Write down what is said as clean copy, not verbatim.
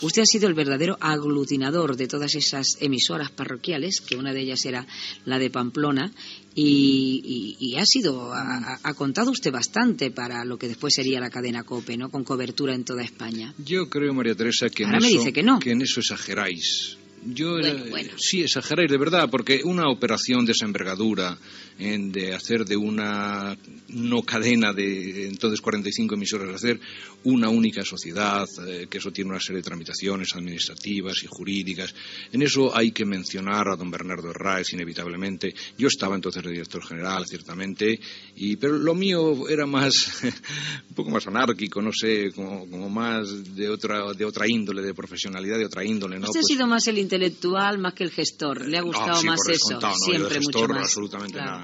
Usted ha sido el verdadero aglutinador de todas esas emisoras parroquiales, que una de ellas era la de Pamplona, y ha contado usted bastante para lo que después sería la cadena COPE, ¿no? Con cobertura en toda España. Yo creo, María Teresa, que ahora me dice que no. Que en eso exageráis. Bueno. Sí, exageráis de verdad, porque una operación de esa envergadura, de hacer de una no cadena de entonces 45 emisoras, hacer una única sociedad, que eso tiene una serie de tramitaciones administrativas y jurídicas, en eso hay que mencionar a don Bernardo Herráez inevitablemente. Yo estaba entonces de director general, ciertamente, pero lo mío era más un poco más anárquico, no sé, como más de otra índole, de profesionalidad de otra índole, ¿no? Usted ha sido más el intelectual más que el gestor. ¿Le ha gustado sí, más eso? No, siempre yo de gestor, mucho más. Absolutamente claro. nada.